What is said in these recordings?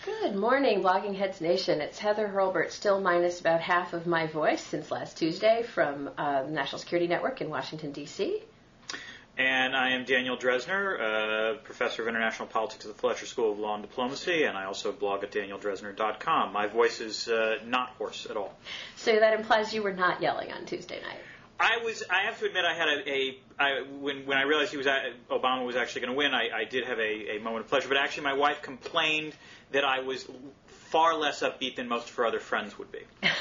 Good morning, Blogging Heads Nation. It's Heather Hurlburt, still minus about half of my voice since last Tuesday from the National Security Network in Washington, D.C. And I am Daniel Dresner, professor of international politics at the Fletcher School of Law and Diplomacy, and I also blog at danieldresner.com. My voice is not hoarse at all. So that implies you were not yelling on Tuesday night. I have to admit, I had when I realized Obama was actually going to win, I did have a moment of pleasure. But actually, my wife complained that I was far less upbeat than most of her other friends would be.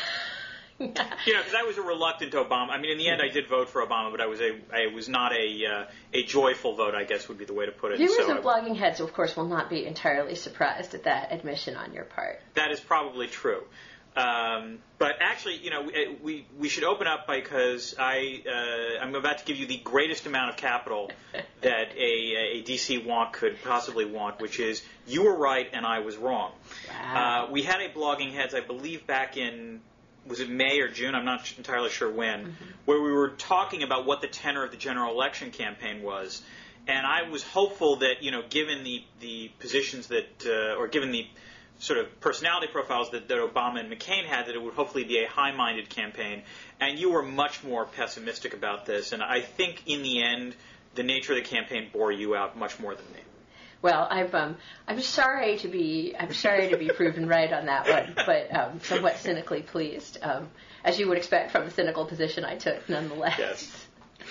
Because I was a reluctant Obama. I mean, in the end, I did vote for Obama, but I was not a joyful vote, I guess would be the way to put it. Viewers of Blogging Heads, of course, will not be entirely surprised at that admission on your part. That is probably true. But actually, we should open up because I'm about to give you the greatest amount of capital that a DC wonk could possibly want, which is you were right and I was wrong. Wow. We had a Blogging Heads, I believe, back in, was it May or June? I'm not entirely sure when, where we were talking about what the tenor of the general election campaign was. And I was hopeful that, given the positions that, or given the sort of personality profiles that Obama and McCain had, that it would hopefully be a high-minded campaign. And you were much more pessimistic about this. And I think in the end, the nature of the campaign bore you out much more than me. Well, I'm sorry to be proven right on that one, but somewhat cynically pleased, as you would expect from the cynical position I took, nonetheless. Yes.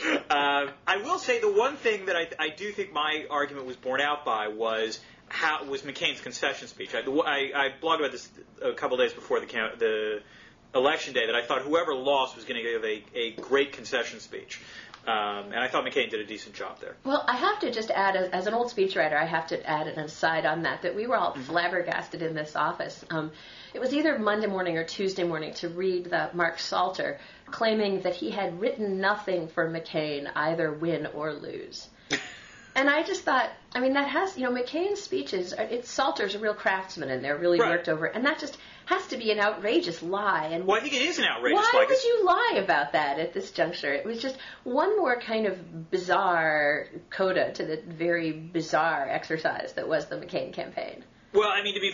I will say the one thing that I do think my argument was borne out by was McCain's concession speech. I blogged about this a couple days before the election day that I thought whoever lost was going to give a great concession speech. And I thought McCain did a decent job there. Well, I have to just add, as an old speechwriter, I have to add an aside on that we were all flabbergasted in this office. It was either Monday morning or Tuesday morning to read that Mark Salter claiming that he had written nothing for McCain, either win or lose. And I just thought, that has, McCain's speeches, Salter's a real craftsman and they're really worked over, and that just has to be an outrageous lie. And well, I think it is an outrageous lie. Why would you lie about that at this juncture? It was just one more kind of bizarre coda to the very bizarre exercise that was the McCain campaign. Well,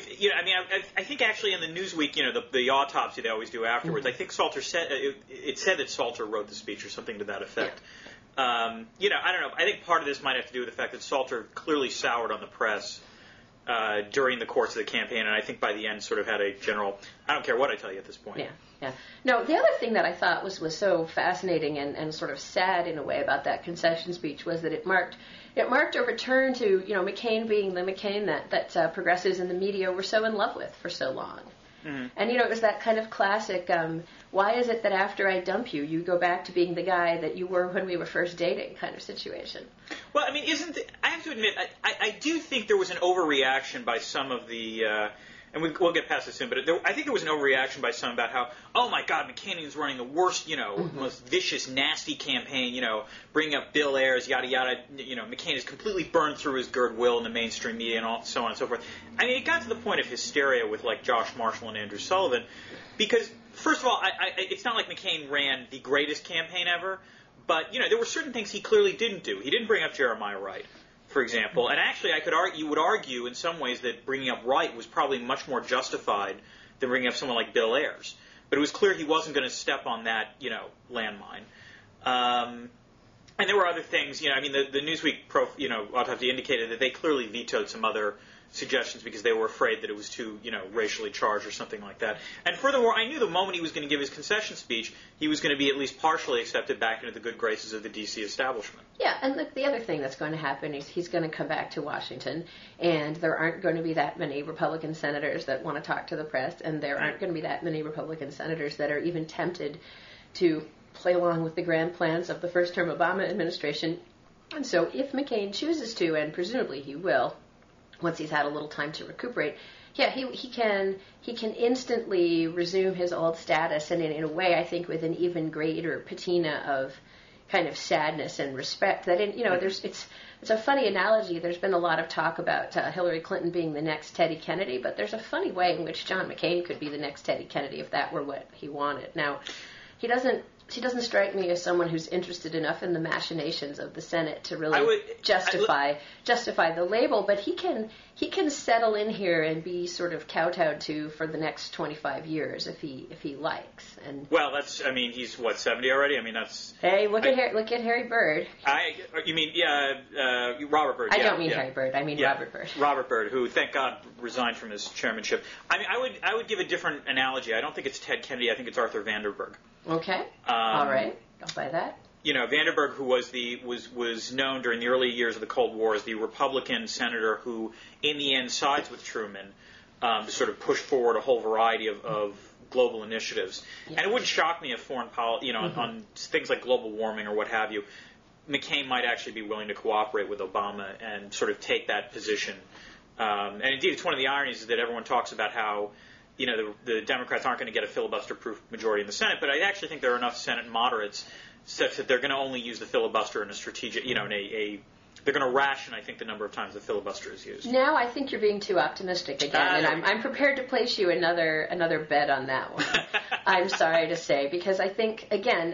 I think actually in the Newsweek, the autopsy they always do afterwards, I think Salter said, it said that Salter wrote the speech or something to that effect. Yeah. I don't know. I think part of this might have to do with the fact that Salter clearly soured on the press during the course of the campaign, and I think by the end sort of had a general, I don't care what I tell you at this point. Yeah. No, the other thing that I thought was so fascinating and sort of sad in a way about that concession speech was that it marked a return to, McCain being the McCain that progressives in the media were so in love with for so long. Mm-hmm. And, it was that kind of classic, why is it that after I dump you, you go back to being the guy that you were when we were first dating kind of situation? Well, I have to admit, I do think there was an overreaction by some of the, and we'll get past this soon, but I think there was an overreaction by some about how, oh my God, McCain is running the worst, most vicious, nasty campaign, bringing up Bill Ayers, yada, yada, McCain is completely burned through his goodwill in the mainstream media and so on and so forth. It got to the point of hysteria with like Josh Marshall and Andrew Sullivan because, first of all, it's not like McCain ran the greatest campaign ever, but, there were certain things he clearly didn't do. He didn't bring up Jeremiah Wright, for example. And actually, you would argue in some ways that bringing up Wright was probably much more justified than bringing up someone like Bill Ayers. But it was clear he wasn't going to step on that, landmine. And there were other things, the Newsweek autopsy indicated that they clearly vetoed some other suggestions because they were afraid that it was too, racially charged or something like that. And furthermore, I knew the moment he was going to give his concession speech, he was going to be at least partially accepted back into the good graces of the D.C. establishment. Yeah, and the other thing that's going to happen is he's going to come back to Washington, and there aren't going to be that many Republican senators that want to talk to the press, and there aren't going to be that many Republican senators that are even tempted to play along with the grand plans of the first-term Obama administration. And so if McCain chooses to, and presumably he will, once he's had a little time to recuperate, he can instantly resume his old status, and in a way, I think, with an even greater patina of kind of sadness and respect. That it's a funny analogy. There's been a lot of talk about Hillary Clinton being the next Teddy Kennedy, but there's a funny way in which John McCain could be the next Teddy Kennedy if that were what he wanted. Now, he doesn't she doesn't strike me as someone who's interested enough in the machinations of the Senate to really justify the label. But he can settle in here and be sort of kowtowed to for the next 25 years if he likes. And well, he's what, 70 already? I mean, that's. Hey, look at Harry Byrd. You mean Robert Byrd? I don't mean Harry Byrd. I mean Robert Byrd. Robert Byrd, who thank God resigned from his chairmanship. I mean, I would give a different analogy. I don't think it's Ted Kennedy. I think it's Arthur Vanderburg. Okay. All right. I'll buy that. Vanderburg, who was known during the early years of the Cold War as the Republican senator who, in the end, sides with Truman to sort of push forward a whole variety of global initiatives. Yeah. And it wouldn't shock me if foreign policy, on things like global warming or what have you, McCain might actually be willing to cooperate with Obama and sort of take that position. And indeed, it's one of the ironies is that everyone talks about how the Democrats aren't going to get a filibuster-proof majority in the Senate, but I actually think there are enough Senate moderates such that they're going to only use the filibuster in a strategic, they're going to ration, I think, the number of times the filibuster is used. Now I think you're being too optimistic again, and I'm prepared to place you another bet on that one. I'm sorry to say, because I think, again,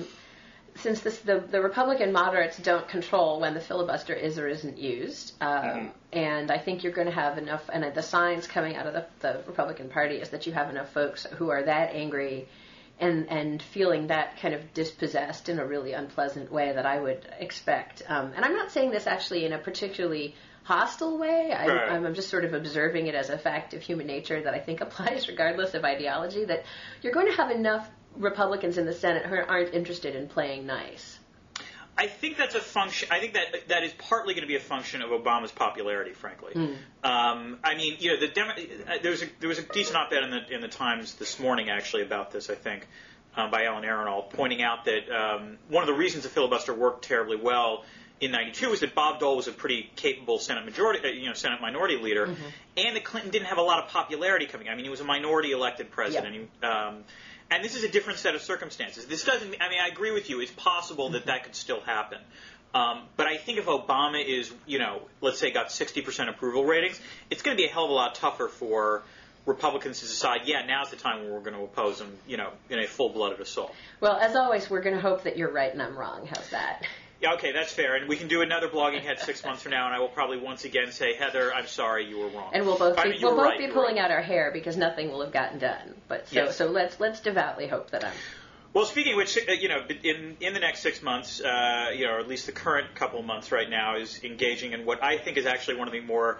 since the Republican moderates don't control when the filibuster is or isn't used, and I think you're going to have enough, and the signs coming out of the Republican Party is that you have enough folks who are that angry and feeling that kind of dispossessed in a really unpleasant way that I would expect. And I'm not saying this actually in a particularly hostile way. I'm just sort of observing it as a fact of human nature that I think applies regardless of ideology, that you're going to have enough Republicans in the Senate who aren't interested in playing nice. I think that's a function. I think that is partly going to be a function of Obama's popularity, frankly. I mean, there was a decent op-ed in the Times this morning, actually, about this. I think by Ellen Arenal, pointing out that one of the reasons the filibuster worked terribly well in '92 was that Bob Dole was a pretty capable Senate Senate minority leader, and that Clinton didn't have a lot of popularity coming. I mean, he was a minority-elected president. Yep. And this is a different set of circumstances. This doesn't. I mean, I agree with you. It's possible that could still happen. But I think if Obama is, let's say got 60% approval ratings, it's going to be a hell of a lot tougher for Republicans to decide, now's the time when we're going to oppose him, in a full-blooded assault. Well, as always, we're going to hope that you're right and I'm wrong. How's that? Yeah, okay, that's fair. And we can do another blogging head 6 months from now, and I will probably once again say, Heather, I'm sorry, you were wrong. And we'll both be pulling out our hair because nothing will have gotten done. But so let's devoutly hope that I'm. Well, speaking of which, in the next 6 months, or at least the current couple of months right now, is engaging in what I think is actually one of the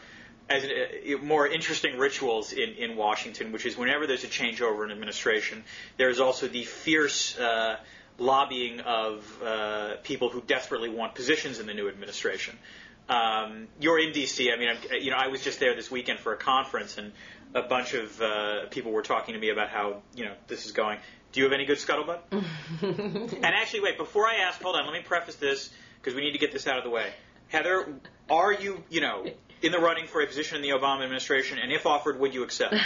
more interesting rituals in Washington, which is whenever there's a changeover in administration, there's also the fierce lobbying of people who desperately want positions in the new administration. You're in D.C. I mean, I was just there this weekend for a conference, and a bunch of people were talking to me about how this is going. Do you have any good scuttlebutt? And actually, wait, before I ask, hold on, let me preface this because we need to get this out of the way. Heather, are you, in the running for a position in the Obama administration, and if offered, would you accept?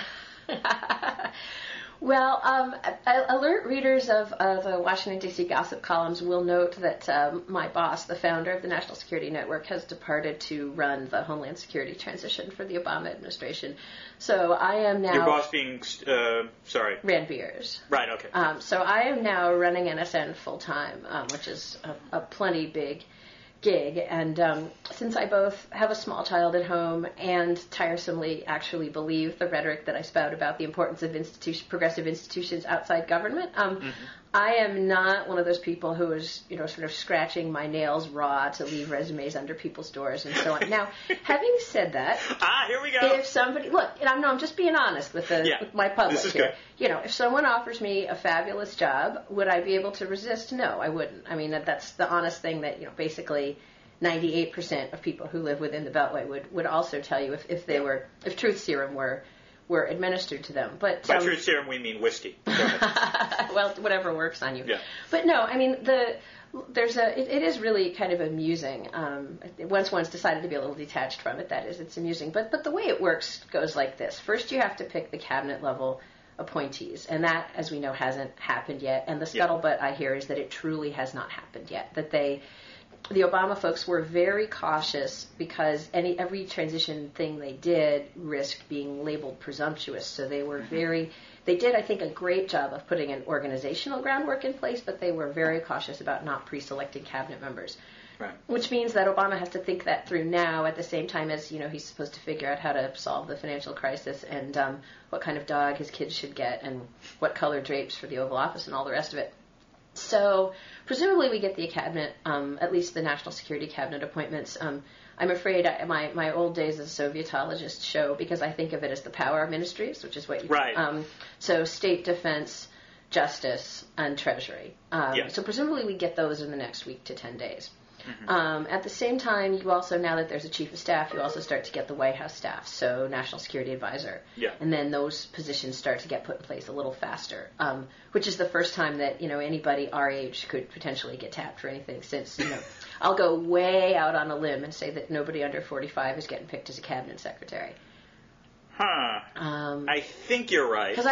Well, alert readers of the Washington, D.C. gossip columns will note that my boss, the founder of the National Security Network, has departed to run the Homeland Security transition for the Obama administration. So I am now... Your boss being, sorry. Rand Beers. Right, okay. So I am now running NSN full-time, which is a plenty big gig, and since I both have a small child at home and tiresomely actually believe the rhetoric that I spout about the importance of progressive institutions outside government, I am not one of those people who is, sort of scratching my nails raw to leave resumes under people's doors and so on. Now, having said that, here we go. If somebody I'm just being honest with my public this is here. Good. If someone offers me a fabulous job, would I be able to resist? No, I wouldn't. I mean, that's the honest thing that basically 98% of people who live within the Beltway would also tell you if truth serum were administered to them. But by truth serum we mean whiskey. Well, whatever works on you. Yeah. But no, I mean it is really kind of amusing. Once one's decided to be a little detached from it, that is, it's amusing. But the way it works goes like this: first, you have to pick the cabinet level appointees, and that, as we know, hasn't happened yet. And the scuttlebutt I hear is that it truly has not happened yet. That they the Obama folks were very cautious because every transition thing they did risked being labeled presumptuous. So they were they did, I think, a great job of putting an organizational groundwork in place, but they were very cautious about not pre-selecting cabinet members. Right. Which means that Obama has to think that through now at the same time as, he's supposed to figure out how to solve the financial crisis and what kind of dog his kids should get and what color drapes for the Oval Office and all the rest of it. So presumably we get the cabinet, at least the national security cabinet appointments. I'm afraid my old days as a Sovietologist show because I think of it as the power ministries, which is what you... Right. So state, defense, justice, and treasury. Yes. So presumably we get those in the next week to 10 days. Mm-hmm. At the same time, you also, now that there's a chief of staff, you also start to get the White House staff, so national security advisor. Yeah. And then those positions start to get put in place a little faster, which is the first time that, anybody our age could potentially get tapped for anything since, I'll go way out on a limb and say that nobody under 45 is getting picked as a cabinet secretary. Huh. I think you're right. Because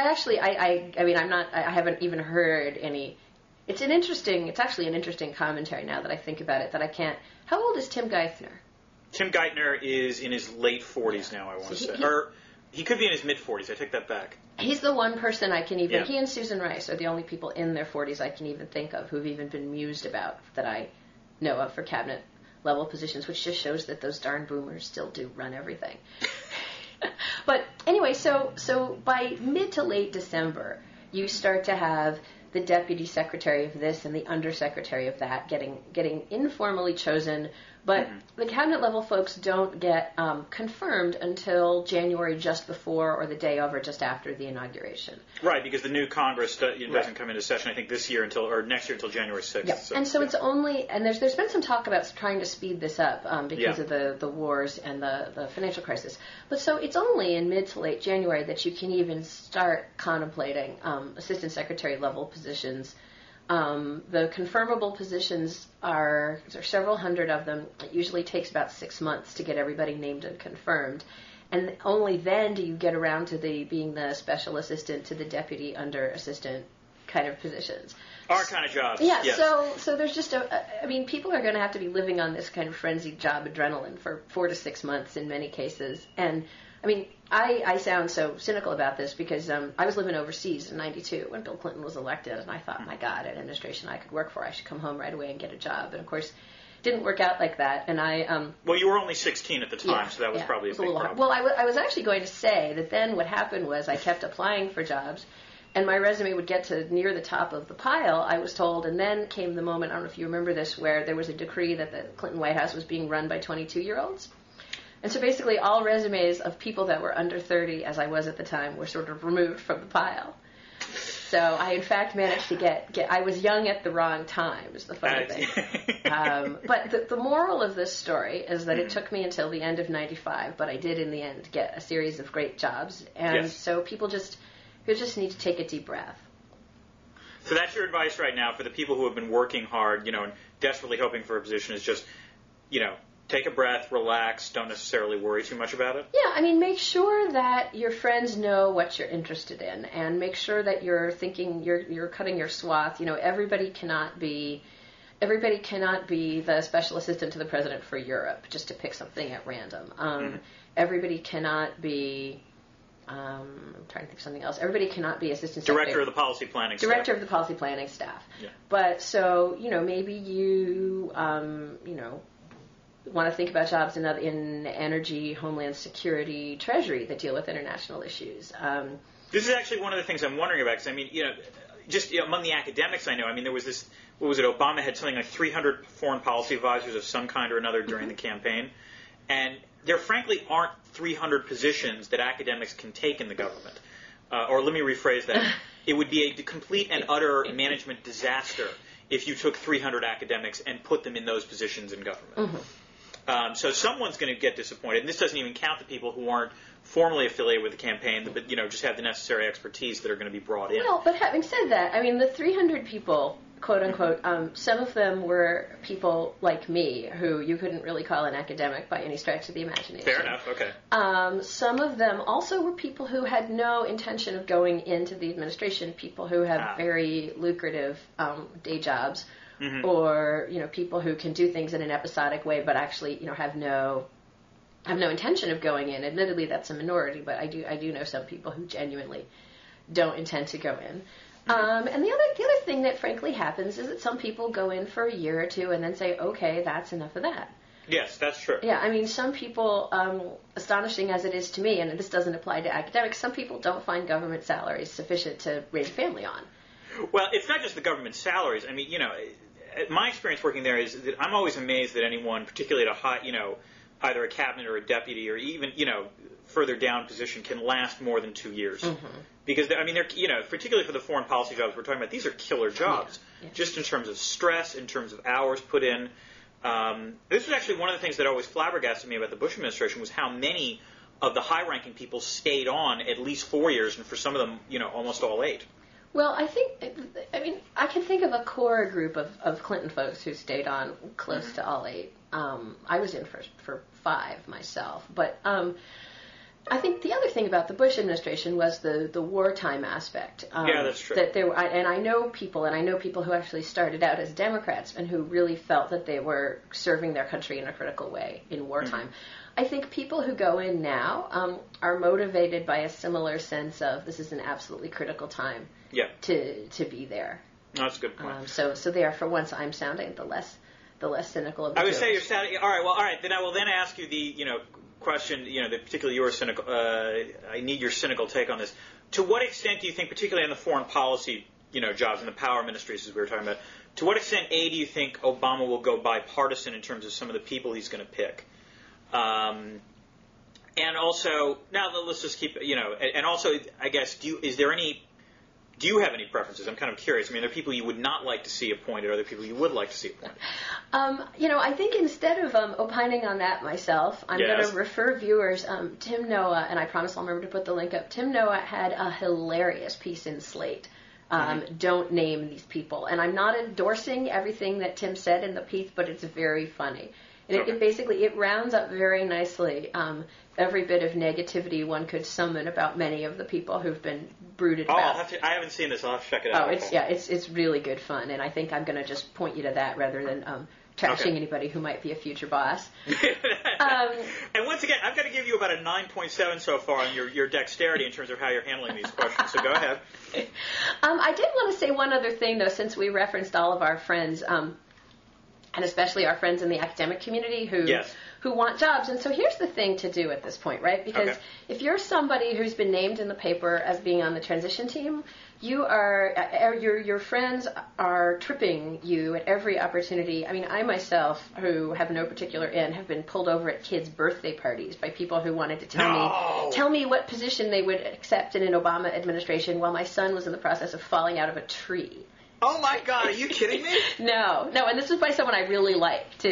I haven't even heard any... It's actually an interesting commentary now that I think about it, that I can't... How old is Tim Geithner? Tim Geithner is in his late 40s now, I want to say. Or he could be in his mid-40s. I take that back. He's the one person I can even... Yeah. He and Susan Rice are the only people in their 40s I can even think of who've even been mused about that I know of for cabinet-level positions, which just shows that those darn boomers still do run everything. But anyway, so by mid to late December, you start to have the deputy secretary of this and the undersecretary of that getting informally chosen, but the cabinet level folks don't get confirmed until January, just before or the day of or just after the inauguration. Right, because the new Congress doesn't come into session, I think, next year until January 6th. Yep. So, it's only, and there's been some talk about trying to speed this up because of the wars and the financial crisis. But so it's only in mid to late January that you can even start contemplating assistant secretary level positions. The confirmable positions there are several hundred of them. It usually takes about 6 months to get everybody named and confirmed. And only then do you get around to being the special assistant to the deputy under assistant kind of positions. Our kind of jobs. Yeah, yes. so there's just people are going to have to be living on this kind of frenzied job adrenaline for 4 to 6 months in many cases. And I sound so cynical about this because I was living overseas in '92 when Bill Clinton was elected, and I thought, my God, an administration I could work for, I should come home right away and get a job. And of course, it didn't work out like that. And well, you were only 16 at the time, so that was probably a big problem. Well, I was actually going to say that then what happened was I kept applying for jobs, and my resume would get to near the top of the pile, I was told, and then came the moment, I don't know if you remember this, where there was a decree that the Clinton White House was being run by 22-year-olds. And so basically all resumes of people that were under 30, as I was at the time, were sort of removed from the pile. So I, in fact, managed to get I was young at the wrong time, is the funny thing. But the moral of this story is that it took me until the end of '95, but I did in the end get a series of great jobs. And so people just need to take a deep breath. So that's your advice right now for the people who have been working hard, and desperately hoping for a position is just, take a breath, relax, don't necessarily worry too much about it? Yeah, make sure that your friends know what you're interested in, and make sure that you're thinking, you're cutting your swath. Everybody cannot be the special assistant to the president for Europe, just to pick something at random. Everybody cannot be... I'm trying to think of something else. Everybody cannot be assistant secretary. Director of the policy planning staff. Director of the policy planning staff. Yeah. But so, maybe you, want to think about jobs in energy, homeland security, treasury that deal with international issues. This is actually one of the things I'm wondering about, because, just among the academics I know, there was this, what was it, Obama had something like 300 foreign policy advisors of some kind or another during the campaign, and there frankly aren't 300 positions that academics can take in the government. Or let me rephrase that. It would be a complete and utter management disaster if you took 300 academics and put them in those positions in government. So someone's going to get disappointed, and this doesn't even count the people who aren't formally affiliated with the campaign, but just have the necessary expertise that are going to be brought in. Well, but having said that, the 300 people, quote unquote, some of them were people like me who you couldn't really call an academic by any stretch of the imagination. Fair enough. Okay. Some of them also were people who had no intention of going into the administration, people who have very lucrative day jobs, or people who can do things in an episodic way, but actually have no intention of going in. Admittedly, that's a minority, but I do know some people who genuinely don't intend to go in. And the other thing that frankly happens is that some people go in for a year or two and then say, okay, that's enough of that. Yes, that's true. Yeah, I mean, some people, astonishing as it is to me, and this doesn't apply to academics, some people don't find government salaries sufficient to raise a family on. Well, it's not just the government salaries. I mean, my experience working there is that I'm always amazed that anyone, particularly at a high, either a cabinet or a deputy or even, further down position, can last more than 2 years. Because, I mean, they're, particularly for the foreign policy jobs we're talking about, these are killer jobs, just in terms of stress, in terms of hours put in. This was actually one of the things that always flabbergasted me about the Bush administration was how many of the high-ranking people stayed on at least 4 years, and for some of them, almost all 8. Well, I can think of a core group of Clinton folks who stayed on close to all 8. I was in for 5 myself, but I think the other thing about the Bush administration was the wartime aspect. Yeah, that's true. That there, and I know people who actually started out as Democrats and who really felt that they were serving their country in a critical way in wartime. I think people who go in now are motivated by a similar sense of this is an absolutely critical time to be there. That's a good point. So there, for once, I'm sounding the less cynical of the I would jokes. say you're sounding all right. Well, all right. Then I will then ask you the question. That particularly you were cynical. I need your cynical take on this. To what extent do you think, particularly in the foreign policy jobs in the power ministries as we were talking about, to what extent do you think Obama will go bipartisan in terms of some of the people he's going to pick? And also, now let's just keep, and also, I guess, do you have any preferences? I'm kind of curious. I mean, are there people you would not like to see appointed? Are there people you would like to see appointed? I think instead of opining on that myself, I'm going to refer viewers. Tim Noah, and I promise I'll remember to put the link up. Tim Noah had a hilarious piece in Slate. Don't name these people. And I'm not endorsing everything that Tim said in the piece, but it's very funny. And it basically rounds up very nicely every bit of negativity one could summon about many of the people who've been brooded about. I haven't seen this. I'll have to check it out. It's really good fun, and I think I'm going to just point you to that rather than trashing anybody who might be a future boss. And once again, I've got to give you about a 9.7 so far on your dexterity in terms of how you're handling these questions. So go ahead. I did want to say one other thing, though, since we referenced all of our friends. And especially our friends in the academic community who want jobs. And so here's the thing to do at this point, right? Because if you're somebody who's been named in the paper as being on the transition team, your friends are tripping you at every opportunity. I mean, I myself, who have no particular end, have been pulled over at kids' birthday parties by people who wanted to tell me what position they would accept in an Obama administration while my son was in the process of falling out of a tree. Oh my God, are you kidding me? No, and this is by someone I really like too.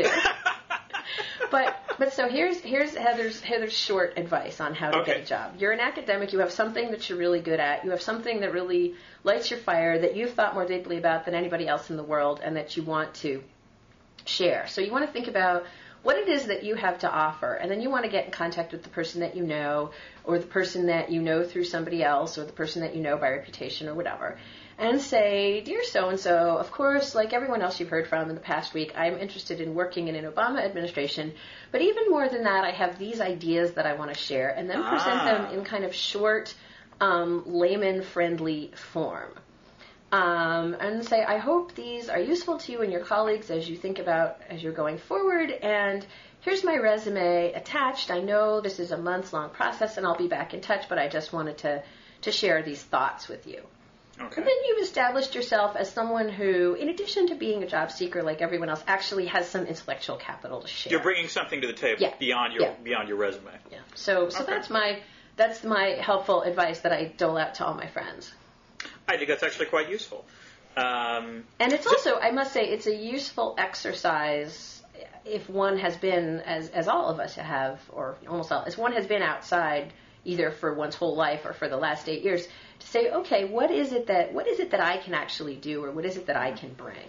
But so here's Heather's short advice on how to get a job. You're an academic, you have something that you're really good at, you have something that really lights your fire, that you've thought more deeply about than anybody else in the world, and that you want to share. So you want to think about what it is that you have to offer, and then you want to get in contact with the person that you know, or the person that you know through somebody else, or the person that you know by reputation or whatever. And say, dear so-and-so, of course, like everyone else you've heard from in the past week, I'm interested in working in an Obama administration, but even more than that, I have these ideas that I want to share, and then present them in kind of short, layman-friendly form. And say, I hope these are useful to you and your colleagues as you're going forward, and here's my resume attached. I know this is a months-long process, and I'll be back in touch, but I just wanted to share these thoughts with you. Okay. And then you've established yourself as someone who, in addition to being a job seeker like everyone else, actually has some intellectual capital to share. You're bringing something to the table beyond your resume. Yeah. So that's my helpful advice that I dole out to all my friends. I think that's actually quite useful. And it's also, I must say, it's a useful exercise if one has been, as all of us have, or almost all, as one has been outside either for one's whole life or for the last 8 years, to say, okay, what is it that I can actually do, or what is it that I can bring?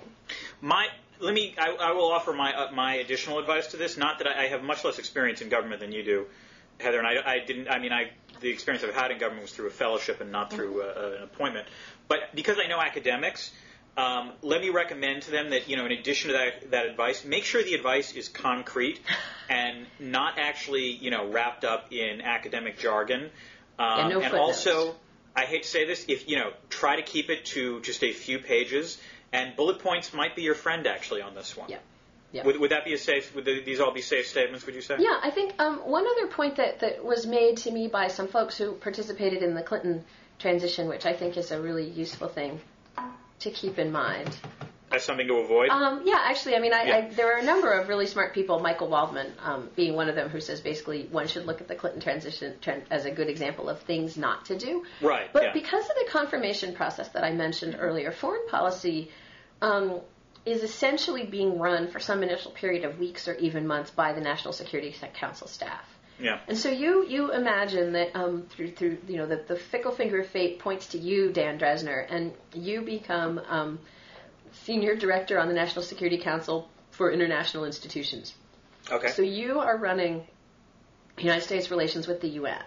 I will offer my additional advice to this. Not that I have much less experience in government than you do, Heather, and the experience I've had in government was through a fellowship and not through an appointment. But because I know academics, let me recommend to them that, in addition to that advice, make sure the advice is concrete and not actually, wrapped up in academic jargon. No and footnotes. Also, I hate to say this, if try to keep it to just a few pages, and bullet points might be your friend actually on this one. Yeah. Yeah. Would that be a safe? Would these all be safe statements? Would you say? Yeah, I think one other point that was made to me by some folks who participated in the Clinton transition, which I think is a really useful thing to keep in mind. As something to avoid? Yeah, actually, there are a number of really smart people, Michael Waldman being one of them, who says basically one should look at the Clinton transition as a good example of things not to do. Right. But because of the confirmation process that I mentioned earlier, foreign policy is essentially being run for some initial period of weeks or even months by the National Security Council staff. Yeah. And so you imagine that through that the fickle finger of fate points to you, Dan Dresner, and you become Senior Director on the National Security Council for International Institutions. Okay. So you are running United States relations with the UN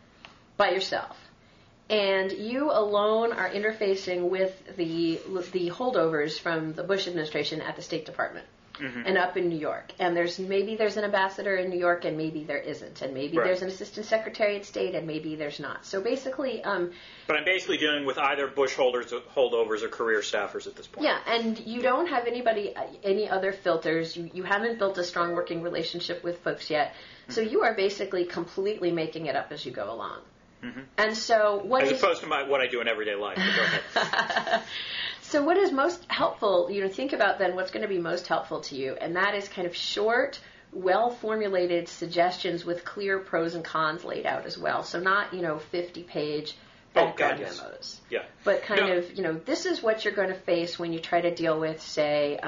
by yourself. And you alone are interfacing with the holdovers from the Bush administration at the State Department and up in New York. And maybe there's an ambassador in New York and maybe there isn't. And maybe there's an assistant secretary of state and maybe there's not. So basically... but I'm basically dealing with either Bush holdovers or career staffers at this point. Yeah, and you don't have any other filters. You haven't built a strong working relationship with folks yet. So you are basically completely making it up as you go along. Mm-hmm. And so as opposed to what I do in everyday life. Go ahead. So what is most helpful, think about then what's going to be most helpful to you, and that is kind of short, well-formulated suggestions with clear pros and cons laid out as well. So not, 50-page background memos. Yeah. But kind of, this is what you're going to face when you try to deal with, say,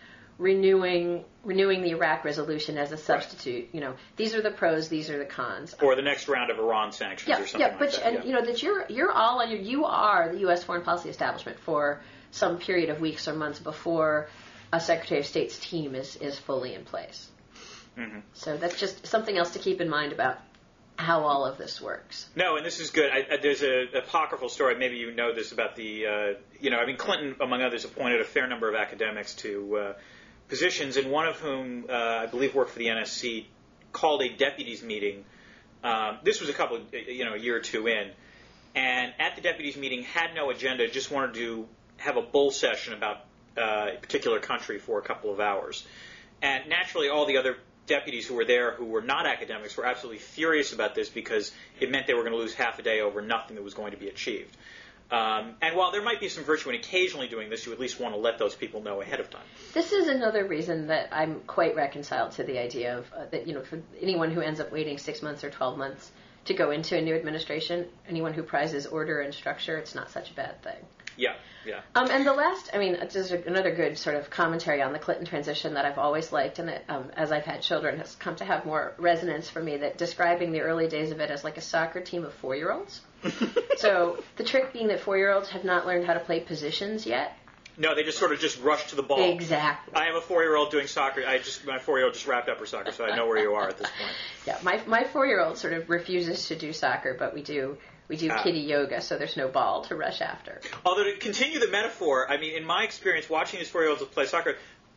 renewing the Iraq resolution as a substitute. Right. These are the pros, these are the cons. Or the next round of Iran sanctions or something like that. And that you're all on you are the U.S. foreign policy establishment for some period of weeks or months before a Secretary of State's team is fully in place. Mm-hmm. So that's just something else to keep in mind about how all of this works. No, and this is good. There's an apocryphal story, maybe you know this, about the, Clinton, among others, appointed a fair number of academics to positions, and one of whom, I believe, worked for the NSC, called a deputies meeting. This was a year or two in, and at the deputies meeting had no agenda, just wanted to have a bull session about a particular country for a couple of hours. And naturally, all the other deputies who were there who were not academics were absolutely furious about this because it meant they were going to lose half a day over nothing that was going to be achieved. And while there might be some virtue in occasionally doing this, you at least want to let those people know ahead of time. This is another reason that I'm quite reconciled to the idea of that, for anyone who ends up waiting 6 months or 12 months to go into a new administration, anyone who prizes order and structure, it's not such a bad thing. Yeah, yeah. And the last, there's another good sort of commentary on the Clinton transition that I've always liked, and that as I've had children has come to have more resonance for me, that describing the early days of it as like a soccer team of 4-year-olds. So the trick being that 4-year-olds have not learned how to play positions yet. No, they just rush to the ball. Exactly. I have a 4-year-old doing soccer. My 4-year-old just wrapped up her soccer, so I know where you are at this point. Yeah, my 4-year-old sort of refuses to do soccer, but we do kiddie yoga, so there's no ball to rush after. Although, to continue the metaphor, in my experience watching these 4-year-olds play soccer,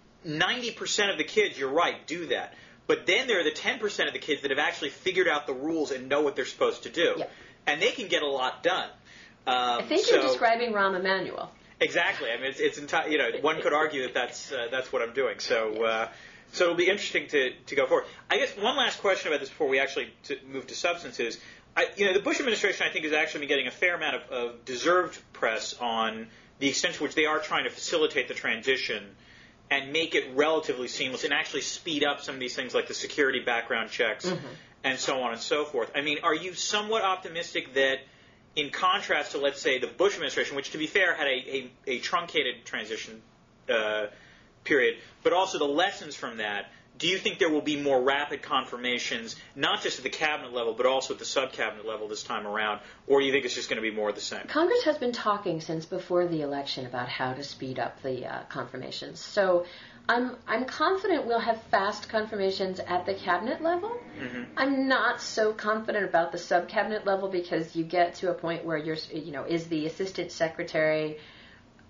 90% of the kids, you're right, do that. But then there are the 10% of the kids that have actually figured out the rules and know what they're supposed to do. Yep. And they can get a lot done. I think you're describing Rahm Emanuel. Exactly. It's one could argue that's what I'm doing. So it'll be interesting to go forward. I guess one last question about this before we actually move to substance is, the Bush administration, I think, has actually been getting a fair amount of deserved press on the extent to which they are trying to facilitate the transition and make it relatively seamless and actually speed up some of these things like the security background checks and so on and so forth. Are you somewhat optimistic that, in contrast to, let's say, the Bush administration, which, to be fair, had a truncated transition period, but also the lessons from that, do you think there will be more rapid confirmations, not just at the cabinet level, but also at the sub-cabinet level this time around, or do you think it's just going to be more of the same? Congress has been talking since before the election about how to speed up the confirmations. So I'm confident we'll have fast confirmations at the cabinet level. Mm-hmm. I'm not so confident about the sub-cabinet level because you get to a point where is the assistant secretary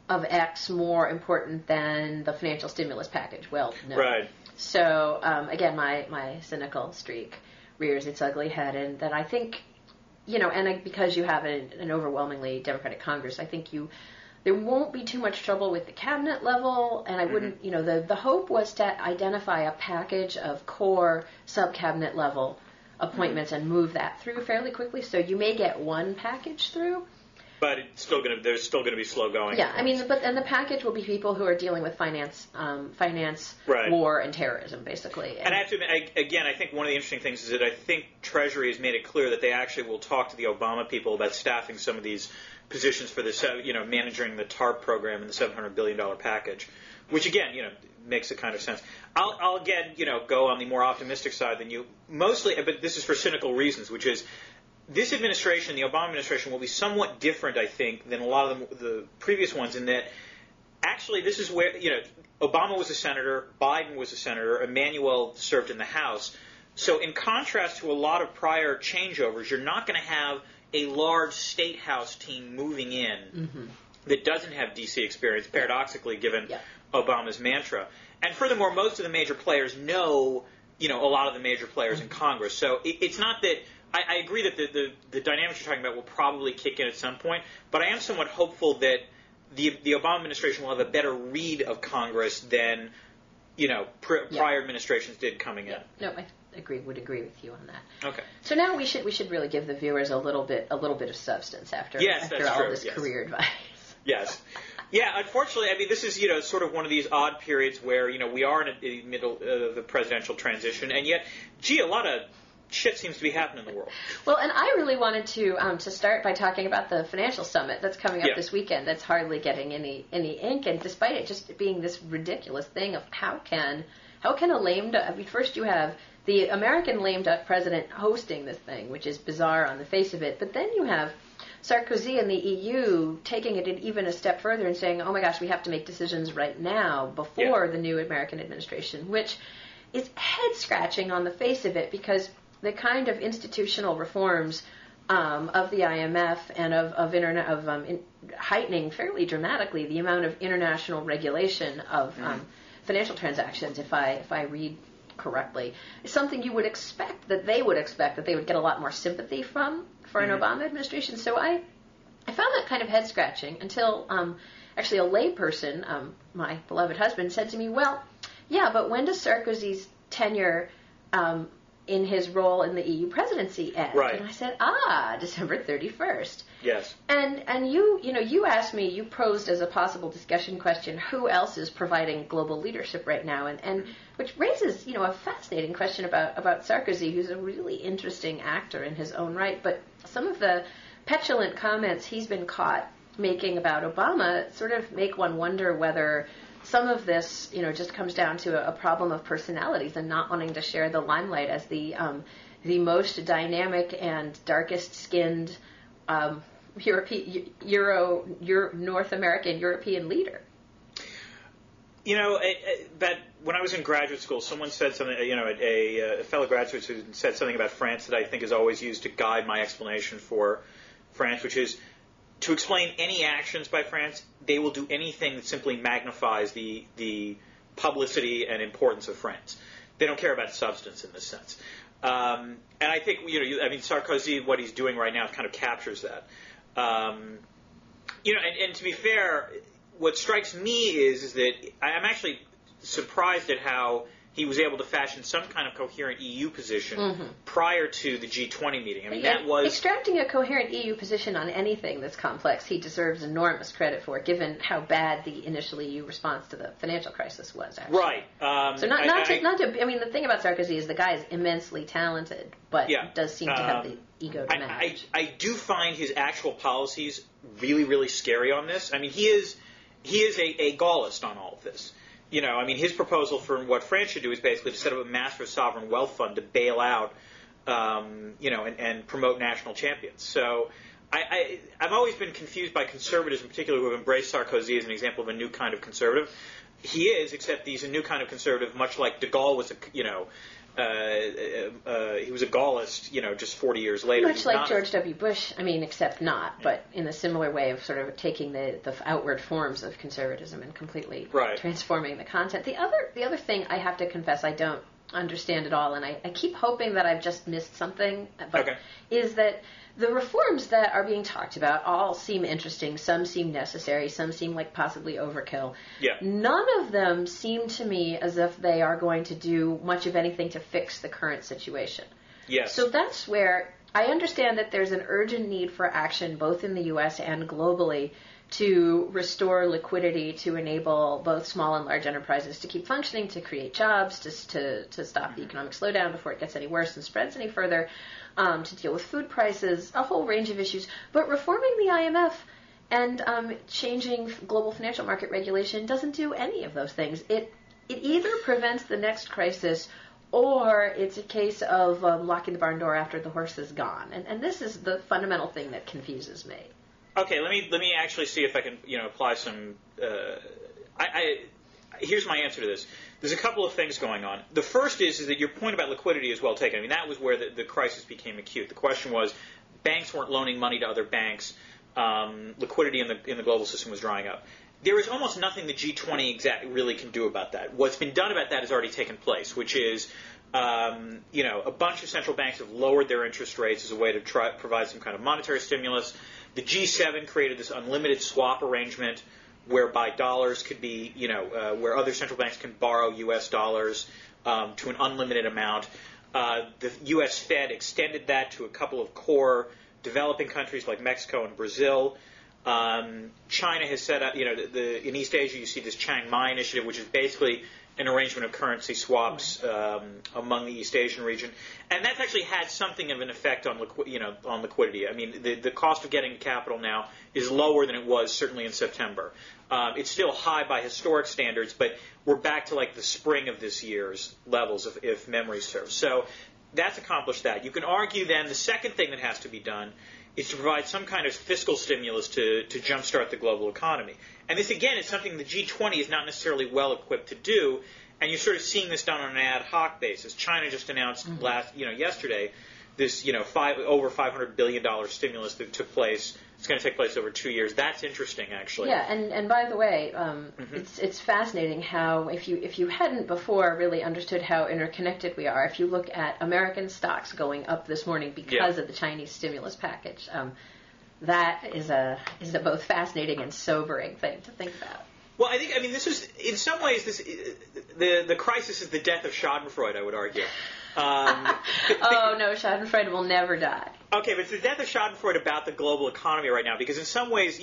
of X more important than the financial stimulus package? Well, no. Right. So, again, my cynical streak rears its ugly head, and that I think, because you have an overwhelmingly Democratic Congress, I think there won't be too much trouble with the cabinet level, and I wouldn't, the hope was to identify a package of core sub-cabinet level appointments and move that through fairly quickly, so you may get one package through. But there's still going to be slow going. Yeah, and the package will be people who are dealing with finance, right. war, and terrorism, basically. And I have to admit, again, I think one of the interesting things is that I think Treasury has made it clear that they actually will talk to the Obama people about staffing some of these positions for this, managing the TARP program and the $700 billion package, which again, makes a kind of sense. I'll again, go on the more optimistic side than you, mostly, but this is for cynical reasons, which is this administration, the Obama administration, will be somewhat different, I think, than a lot of the previous ones in that actually this is where, Obama was a senator, Biden was a senator, Emanuel served in the House. So in contrast to a lot of prior changeovers, you're not going to have a large state house team moving in that doesn't have D.C. experience, paradoxically, given Obama's mantra. And furthermore, most of the major players know, a lot of the major players in Congress. So it's not that I agree that the dynamics you're talking about will probably kick in at some point, but I am somewhat hopeful that the Obama administration will have a better read of Congress than prior administrations did coming in. No, I would agree with you on that. Okay. So now we should really give the viewers a little bit of substance after all this career advice. Yes. Yeah, unfortunately, this is, sort of one of these odd periods where, we are in the middle of the presidential transition, and yet, a lot of shit seems to be happening in the world. Well, and I really wanted to start by talking about the financial summit that's coming up this weekend. That's hardly getting any ink, and despite it just being this ridiculous thing of how can a lame duck? First you have the American lame duck president hosting this thing, which is bizarre on the face of it, but then you have Sarkozy and the EU taking it even a step further and saying, oh my gosh, we have to make decisions right now before the new American administration, which is head-scratching on the face of it because the kind of institutional reforms of the IMF and of heightening fairly dramatically the amount of international regulation of financial transactions, if I read correctly, is something you would expect that they would get a lot more sympathy for an Obama administration. So I found that kind of head scratching until actually a layperson, my beloved husband, said to me, well, yeah, but when does Sarkozy's tenure in his role in the EU presidency end? Right. And I said, December 31st. Yes. And you asked me, you posed as a possible discussion question, who else is providing global leadership right now? And which raises, a fascinating question about Sarkozy, who's a really interesting actor in his own right. But some of the petulant comments he's been caught making about Obama sort of make one wonder whether some of this, just comes down to a problem of personalities and not wanting to share the limelight as the most dynamic and darkest-skinned North American European leader. That when I was in graduate school, someone said something. A fellow graduate student said something about France that I think is always used to guide my explanation for France, which is to explain any actions by France, they will do anything that simply magnifies the publicity and importance of France. They don't care about substance in this sense. And I think, Sarkozy, what he's doing right now kind of captures that. And to be fair, what strikes me is that I'm actually surprised at how he was able to fashion some kind of coherent EU position prior to the G20 meeting. That was extracting a coherent EU position on anything that's complex. He deserves enormous credit for, given how bad the initial EU response to the financial crisis was. Actually. Right. So the thing about Sarkozy is the guy is immensely talented, but does seem to have the ego to manage. I do find his actual policies really, really scary on this. He is a Gaullist on all of this. His proposal for what France should do is basically to set up a massive sovereign wealth fund to bail out, and promote national champions. So I've always been confused by conservatives in particular who have embraced Sarkozy as an example of a new kind of conservative. He is, except he's a new kind of conservative, much like de Gaulle was he was a Gaullist, just 40 years later. Much like George W. Bush, except not, but in a similar way of sort of taking the outward forms of conservatism and completely transforming the content. The other thing I have to confess I don't understand at all, and I keep hoping that I've just missed something, but is that the reforms that are being talked about all seem interesting. Some seem necessary. Some seem like possibly overkill. Yeah. None of them seem to me as if they are going to do much of anything to fix the current situation. Yes. So that's where I understand that there's an urgent need for action both in the U.S. and globally to restore liquidity, to enable both small and large enterprises to keep functioning, to create jobs, to stop the economic slowdown before it gets any worse and spreads any further, to deal with food prices, a whole range of issues. But reforming the IMF and changing global financial market regulation doesn't do any of those things. It either prevents the next crisis or it's a case of locking the barn door after the horse is gone. And this is the fundamental thing that confuses me. Okay, let me actually see if I can apply some. Here's my answer to this. There's a couple of things going on. The first is that your point about liquidity is well taken. That was where the crisis became acute. The question was, banks weren't loaning money to other banks. Liquidity in the global system was drying up. There is almost nothing the G20 really can do about that. What's been done about that has already taken place, which is, a bunch of central banks have lowered their interest rates as a way to try provide some kind of monetary stimulus. The G7 created this unlimited swap arrangement whereby dollars could be, where other central banks can borrow U.S. dollars to an unlimited amount. The U.S. Fed extended that to a couple of core developing countries like Mexico and Brazil. China has set up, in East Asia you see this Chiang Mai initiative, which is basically an arrangement of currency swaps among the East Asian region, and that's actually had something of an effect on liquidity. The cost of getting capital now is lower than it was certainly in September. It's still high by historic standards, but we're back to like the spring of this year's levels, if memory serves. So that's accomplished that. You can argue then the second thing that has to be done is to provide some kind of fiscal stimulus to jumpstart the global economy. And this, again, is something the G20 is not necessarily well equipped to do, and you're sort of seeing this done on an ad hoc basis. China just announced yesterday this over $500 billion stimulus that took place. It's going to take place over 2 years. That's interesting, actually. Yeah, and by the way, it's fascinating how if you hadn't before really understood how interconnected we are, if you look at American stocks going up this morning because of the Chinese stimulus package, that is a both fascinating and sobering thing to think about. Well, I think this is in some ways the crisis is the death of Schadenfreude, I would argue. Oh no, Schadenfreude will never die. Okay, but it's the death of Schadenfreude about the global economy right now, because in some ways,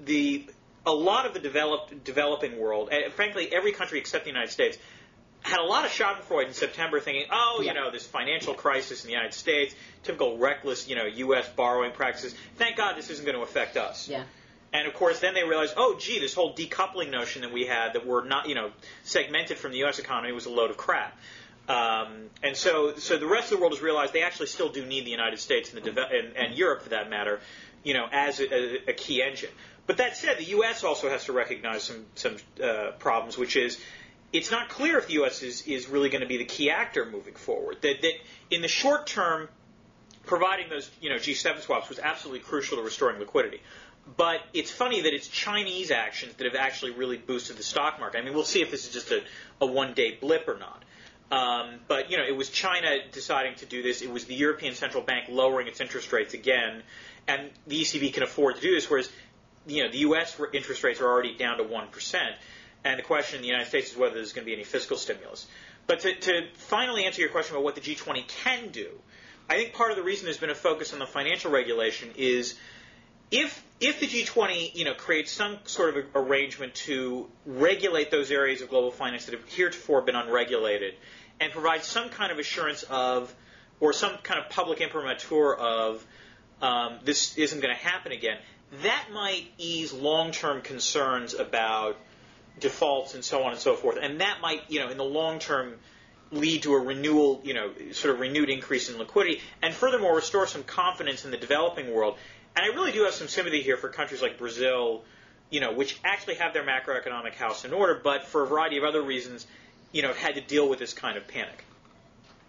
a lot of the developing world, and frankly, every country except the United States, had a lot of Schadenfreude in September, thinking, this financial crisis in the United States, typical reckless, U.S. borrowing practices. Thank God this isn't going to affect us. Yeah. And of course, then they realized, this whole decoupling notion that we had, that we're not, segmented from the U.S. economy, was a load of crap. And so the rest of the world has realized they actually still do need the United States and Europe, for that matter, as a key engine. But that said, the U.S. also has to recognize some problems, which is it's not clear if the U.S. is really going to be the key actor moving forward. That in the short term, providing those G7 swaps was absolutely crucial to restoring liquidity. But it's funny that it's Chinese actions that have actually really boosted the stock market. We'll see if this is just a one-day blip or not. But it was China deciding to do this. It was the European Central Bank lowering its interest rates again, and the ECB can afford to do this. Whereas, the U.S. interest rates are already down to 1%, and the question in the United States is whether there's going to be any fiscal stimulus. But to finally answer your question about what the G20 can do, I think part of the reason there's been a focus on the financial regulation is if the G20 creates some sort of arrangement to regulate those areas of global finance that have heretofore been unregulated, and provide some kind of assurance of, or some kind of public imprimatur of, this isn't going to happen again, that might ease long-term concerns about defaults and so on and so forth. And that might, in the long term, lead to a renewal, sort of renewed increase in liquidity, and furthermore restore some confidence in the developing world. And I really do have some sympathy here for countries like Brazil, which actually have their macroeconomic house in order, but for a variety of other reasons, had to deal with this kind of panic.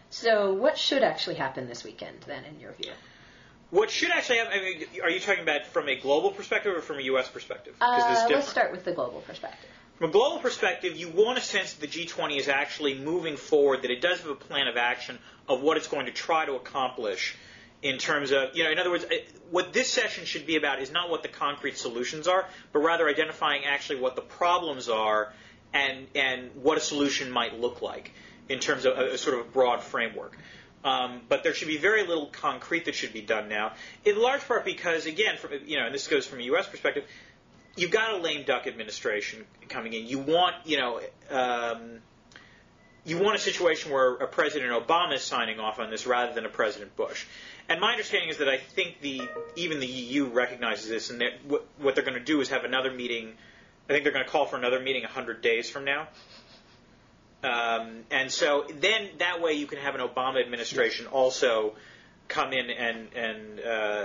So what should actually happen this weekend, then, in your view? What should actually happen, I mean, are you talking about from a global perspective or from a U.S. perspective? 'Cause there's Let's start with the global perspective. From a global perspective, you want a sense that the G20 is actually moving forward, that it does have a plan of action of what it's going to try to accomplish in terms of, in other words, what this session should be about is not what the concrete solutions are, but rather identifying actually what the problems are and what a solution might look like in terms of a sort of a broad framework. But there should be very little concrete that should be done now, in large part because, again, and this goes from a U.S. perspective, you've got a lame duck administration coming in. You want, you want a situation where a President Obama is signing off on this rather than a President Bush. And my understanding is that I think even the EU recognizes this, and that what they're going to do is have another meeting. I think they're going to call for another meeting 100 days from now. And so then that way you can have an Obama administration also come in and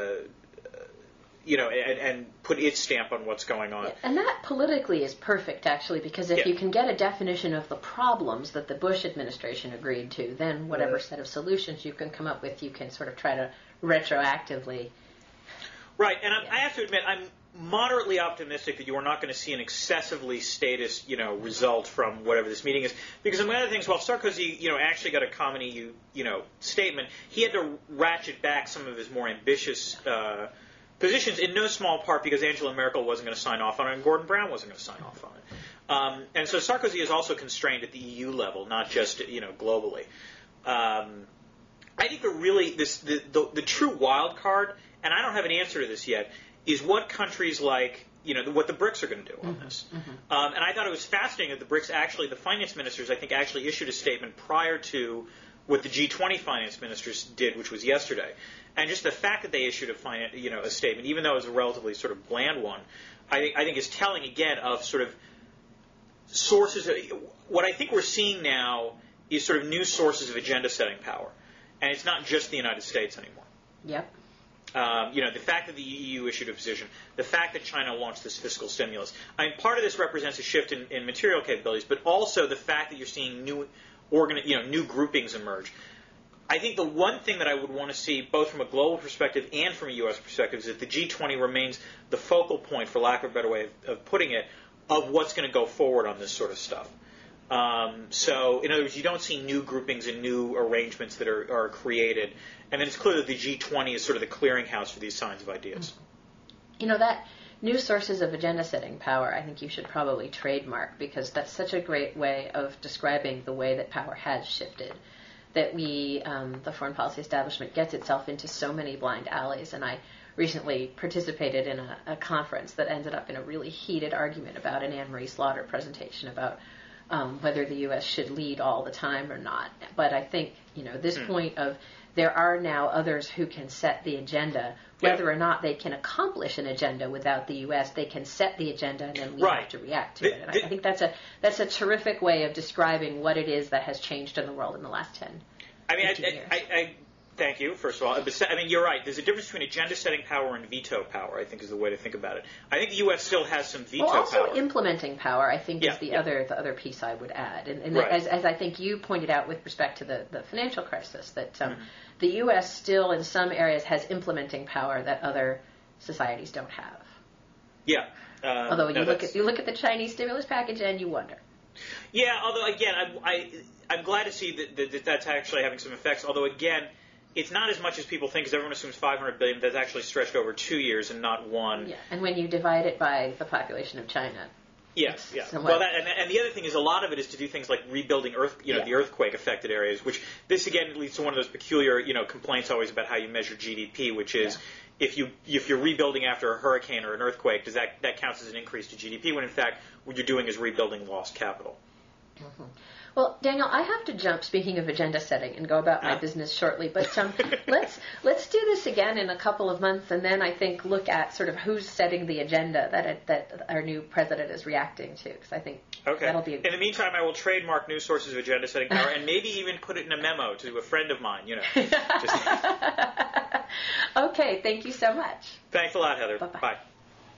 put its stamp on what's going on. Yeah, and that politically is perfect, actually, because if you can get a definition of the problems that the Bush administration agreed to, then whatever set of solutions you can come up with, you can sort of try to retroactively. Right, and I have to admit, I'm moderately optimistic that you are not going to see an excessively statist, result from whatever this meeting is, because among other things, while Sarkozy, actually got a comedy, statement, he had to ratchet back some of his more ambitious positions, in no small part because Angela Merkel wasn't going to sign off on it and Gordon Brown wasn't going to sign off on it. And so Sarkozy is also constrained at the EU level, not just globally. I think the true wild card, and I don't have an answer to this yet, is what countries like what the BRICS are going to do on this. And I thought it was fascinating that the BRICS the finance ministers I think actually issued a statement prior to what the G20 finance ministers did, which was yesterday. And just the fact that they issued a statement, even though it was a relatively sort of bland one, I think is telling again of sort of sources. What I think we're seeing now is sort of new sources of agenda-setting power, and it's not just the United States anymore. Yep. The fact that the EU issued a position, the fact that China launched this fiscal stimulus. I mean, part of this represents a shift in material capabilities, but also the fact that you're seeing new groupings emerge. I think the one thing that I would want to see, both from a global perspective and from a U.S. perspective, is that the G20 remains the focal point, for lack of a better way of putting it, of what's going to go forward on this sort of stuff. So, in other words, you don't see new groupings and new arrangements that are created. And then it's clear that the G20 is sort of the clearinghouse for these kinds of ideas. That new sources of agenda-setting power, I think you should probably trademark, because that's such a great way of describing the way that power has shifted. That the foreign policy establishment gets itself into so many blind alleys. And I recently participated in a conference that ended up in a really heated argument about an Anne-Marie Slaughter presentation about whether the U.S. should lead all the time or not. But I think, this point of there are now others who can set the agenda, whether or not they can accomplish an agenda without the U.S., they can set the agenda and then we have to react to it. And I think that's a terrific way of describing what it is that has changed in the world in the last 10 years. I thank you, first of all. I mean, you're right. There's a difference between agenda-setting power and veto power, I think, is the way to think about it. I think the U.S. still has some veto power. Also implementing power, I think, is the other piece I would add. And as I think you pointed out with respect to the financial crisis, that the U.S. still, in some areas, has implementing power that other societies don't have. Yeah. Although you look at the Chinese stimulus package and you wonder. Yeah, although, again, I'm glad to see that that's actually having some effects. Although, again, it's not as much as people think, because everyone assumes $500 billion. That's actually stretched over 2 years and not one. Yeah, and when you divide it by the population of China. Yeah. Well, and the other thing is a lot of it is to do things like rebuilding the earthquake-affected areas, which this again leads to one of those peculiar, complaints always about how you measure GDP, which is if you're rebuilding after a hurricane or an earthquake, does that counts as an increase to GDP? When in fact what you're doing is rebuilding lost capital. Mm-hmm. Well, Daniel, I have to jump, speaking of agenda setting, and go about my business shortly. But let's do this again in a couple of months, and then I think look at sort of who's setting the agenda that our new president is reacting to, because I think that'll be. In the meantime, I will trademark new sources of agenda setting power, and maybe even put it in a memo to a friend of mine. Okay, thank you so much. Thanks a lot, Heather. Bye-bye. Bye.